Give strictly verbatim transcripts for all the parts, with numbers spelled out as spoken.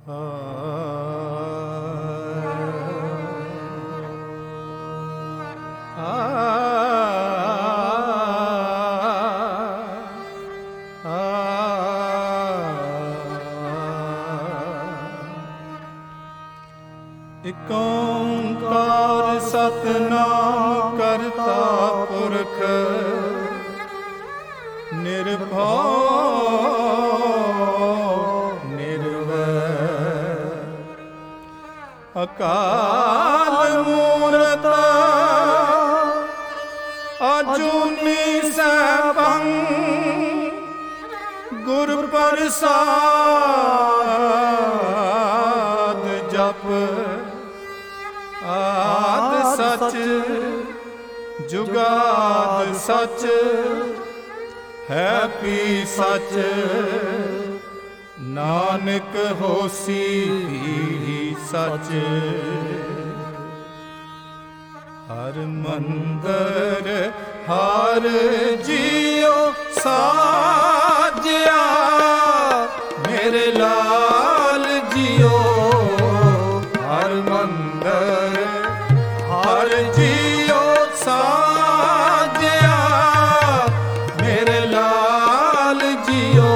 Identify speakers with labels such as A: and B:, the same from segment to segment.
A: ਇਕ ਓਂਕਾਰ ਸਤਿਨਾਮ ਕਰਤਾ ਪੁਰਖ ਨਿਰਭਉ ਨਿਰਵੈਰ ਅਕਾਲ ਮੂਰਤ ਅਜੂਨੀ ਸੈਭੰ ਗੁਰ ਪ੍ਰਸਾਦ ਜਪ ਆਦ ਸਚ ਜੁਗਾਦ ਸਚ ਹੈ ਪੀ ਸਚ ਨਾਨਕ ਹੋਸੀ ਵੀ ਸਚ ਹਰ ਮੰਦਰ ਹਰ ਜੀਉ ਸਾਜਿਆ ਮੇਰੇ ਲਾਲ ਜੀਉ ਹਰ ਮੰਦਰ ਹਰ ਜੀਉ ਸਾਜਿਆ ਮੇਰੇ ਲਾਲ ਜੀਉ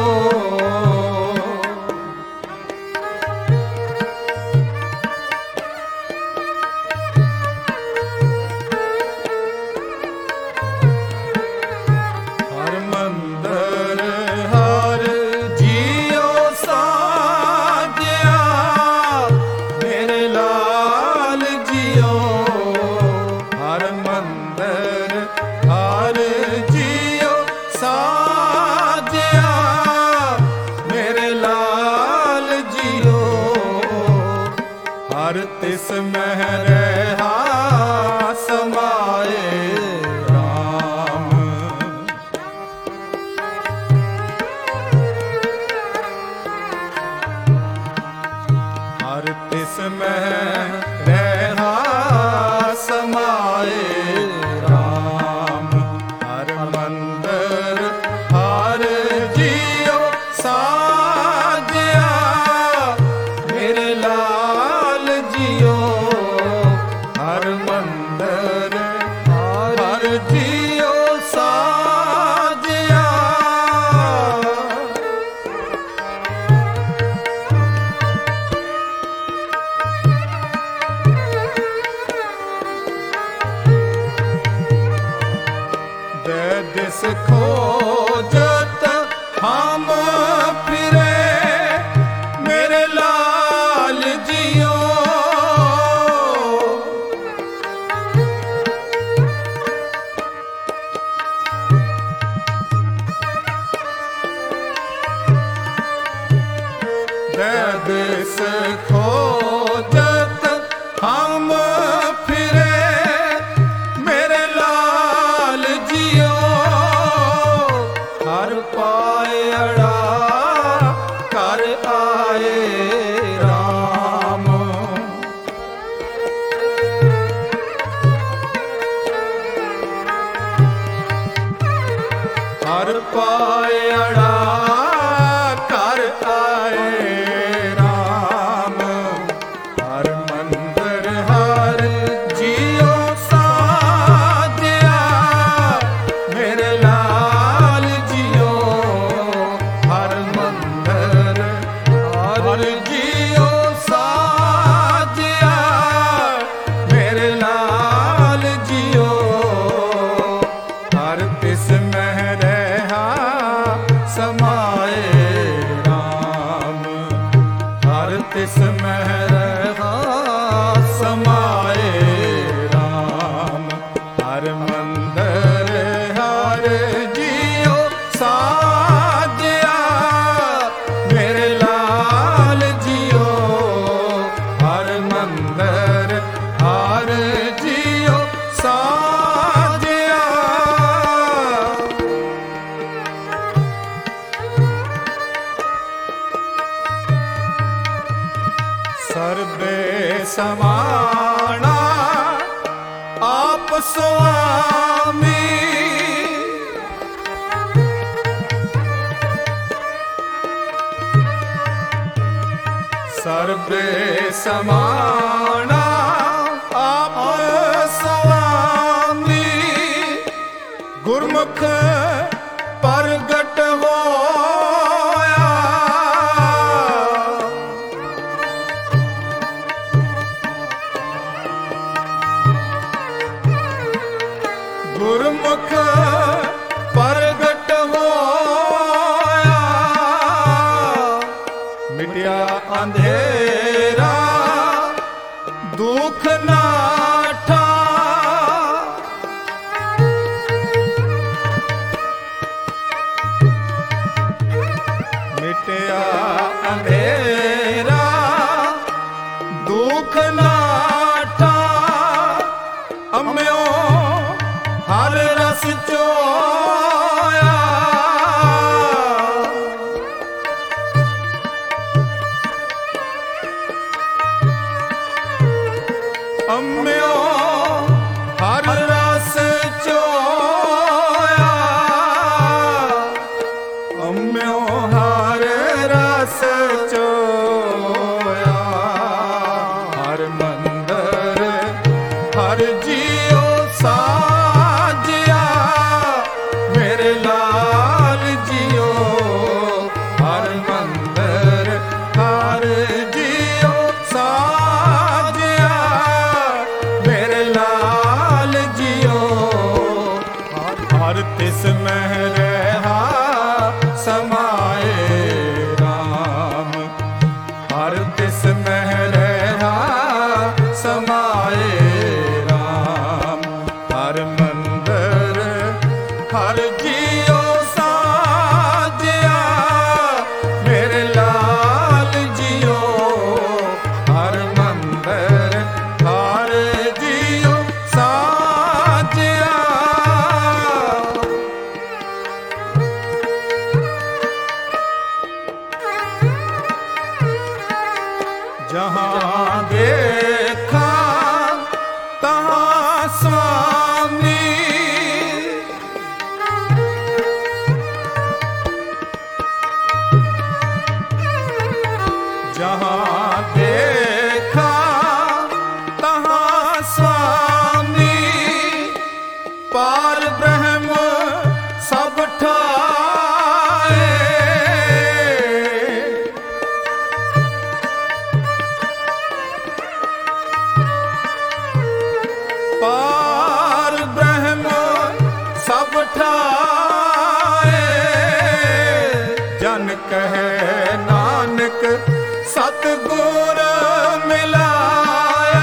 A: ਹਰ ਮੰਦਰ ਹਰ ਜੀਉ ਸਾਜਿਆ ਮੇਰੇ ਲਾਲ ਜੀਉ ਹਰ ਮੰਦਰ ਹਰ ਜੀਉ ਸਾਜਿਆ ਮੇਰੇ ਲਾਲ ਜੀਉ ਹਰ ਤਿਸ ਮਹਿ ਰਹਾ ਸਮਾਏ ਰਾਮ ਹਰ ਤਿਸ ਮਹਿ ਰਹਾ ਸਮਾਏ ਰਾਮ ਹਰ ਮੰਦਰ ਹਰ ਜੀਉ ਸਾਜਿਆ ਮੇਰੇ ਲਾਲ ਜੀਉ ਹਰ ਮੰਦਰ ਹਰ ਜੀਉ ਸਾਜਿਆ ਦਿਸ ਖੋਜਤ ਹਮ ਫਿਰੇ ਮੇਰੇ ਲਾਲ ਜੀਉ ਦਿਸ ਖੋਜਤ ਹਮ ਫਿਰੇ ਮੇਰੇ ਲਾਲ ਜੀਉ ਹਰ ਪਾਏ ਅੜਾ ਕਰ ਆਏ ਰਾਮ ਹਰ ਪਾਏ ਅੜਾ ਕਰ ਆਏ ਰਾਮ ਹਰ ਮੰਦਰ ਹਰ ਜੀਉ ਸਾਜਿਆ ਮੇਰੇ ਲਾਲ ਜੀਉ ਹਰ ਮੰਦਰ ਹਰ ਜੀਉ ਸਾਜਿਆ ਮੇਰੇ ਲਾਲ ਜੀਉ ਹਰ ਤਿਸ ਮਹਿ ਰਹਾ ਸਮਾਏ ਰਾਮ ਹਰ ਤਿਸ ਮਹਿ ਰਹਾ ਸਮਾਏ ਰਾਮ ਹਰ ਮੰਦਰ ਹਰ ਜੀਉ ਸਾਜਿਆ ਮੇਰੇ ਲਾਲ ਜੀਉ ਹਰ ਮੰਦਰ ਹਰ ਜੀਉ ਸਾਜਿਆ ਸਰਬੇ ਸਮਾਣਾ ਆਪ ਸੁਆਮੀ ਸਰਬੇ ਸਮਾਣਾ ਆਪ ਸੁਆਮੀ, ਗੁਰਮੁਖ ਪ੍ਰਗਟ ਹੋਇਆ। ਗੁਰਮੁਖ ਪ੍ਰਗਟ ਹੋਇਆ, ਮਿਟਿਆ ਅੰਧੇਰਾ ਦੁਖ ਨਾਠਾ। ਮਿਟਿਆ ਅੰਧੇਰਾ ਦੁਖ ਨਾਠਾ, ਅੰਮਿਓ ਹਰ ਰਸ ਚੋਇਆ। ਅੰਮਿਓ ਹਰ ਰਸ ਚੋਇਆ, ਅੰਮਿਓ ਹਰ ਰਸ ਚੋਇਆ। ਹਰ ਮੰਦਰ ਹਰ ਜੀਉ ਸਾਜਿਆ, ਮੇਰੇ ਲਾਲ ਜੀਉ। ਹਰ ਮੰਦਰ ਹਰ ਜੀਉ ਸਾਜਿਆ, ਮੇਰੇ ਲਾਲ ਜੀਉ। ਹਰ ਤਿਸ ਮਹਿ ਰਹਾ ਸਮਾਏ ਰਾਮ, ਹਰ ਤਿਸ ਮਹਿ ਰਹਾ ਸਮਾਏ ਰਾਮ। ਹਰ ਮੰਦਰ ਹਰ ਜੀਉ ਸਾਜਿਆ, ਮੇਰੇ ਲਾਲ ਜੀਉ। ਹਰ ਮੰਦਰ ਹਰ ਜੀਉ ਸਾਜਿਆ। ਜਹਾਂ ਦੇਖਾਂ ਤਹਾਂ ਸੁਆਮੀ, ਜਹਾਂ ਦੇਖਾਂ ਤਹਾਂ ਸੁਆਮੀ। ਪਾਰ ਬ੍ਰਹਮ ਸਭ ਠਾਏ, ਪਾਰ ਬ੍ਰਹਮ ਸਭ ਠਾਏ। ਜਨ ਕਹੈ ਨਾਨਕ ਸਤਿਗੁਰ ਮਿਲਾਇਆ,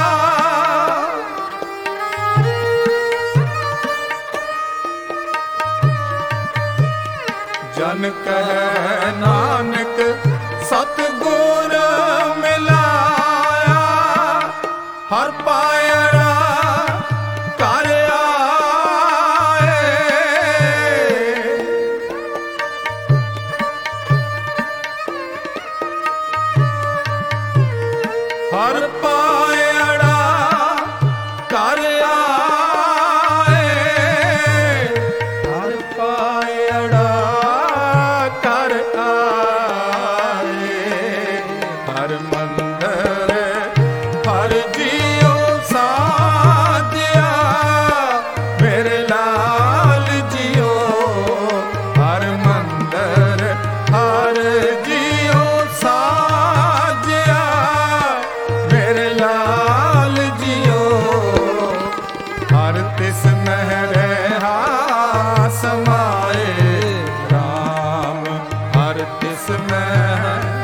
A: ਜਨ ਕਹੈ ਨਾਨਕ ਸਤਿਗੁਰ ਮਿਲਾਇਆ। ਹਰ ਪਾਇੜਾ ਘਰ ਆਏ, ਹਰ ਪਾਇੜਾ ਘਰ ਆਏ, ਹਰ ਪਾਇੜਾ ਘਰ ਆਏ। ਹਰ ਮੰਦਰ ਹਰ ਜੀਉ ਸਾਜਿਆ, ਮੇਰੇ ਲਾਲ ਜੀਉ। ਹਰ ਮੰਦਰ ਹਰ ਜੀਉ ਸਾਜਿਆ, ਮੇਰੇ ਲਾਲ ਜੀਉ। ਹਰ ਤਿਸ ਮਹਿ ਰਹਾ ਸਮਾਏ ਰਾਮ, ਹਰ ਤਿਸ ਮਹਿ